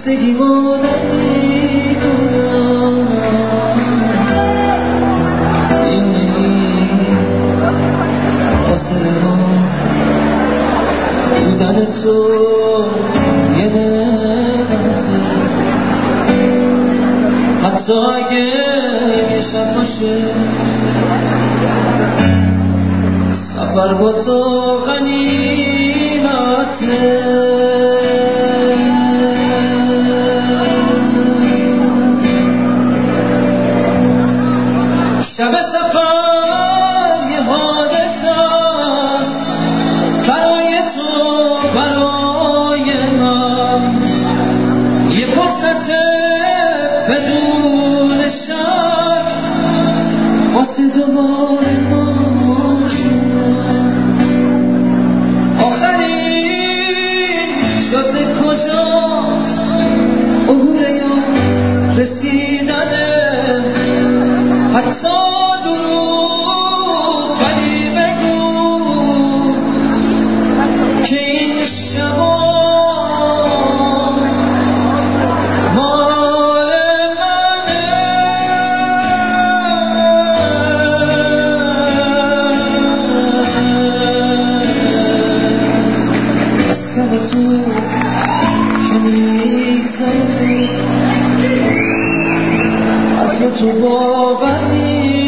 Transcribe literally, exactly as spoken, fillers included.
خستگیمو نمیدونم این فاصله ها بودن تو یه نعمته حتی اگه یه شب باشه سفر با تو غنیمته شب سفر یه حادثه است برای تو برای من یه فرصت بدون شک واسه دوباره ما شدن آخرین شده کجاست عبور یا رسیدنه حتی درود ولی بگو که این شما مال منه از سر تو که میگذره از تو باور نیست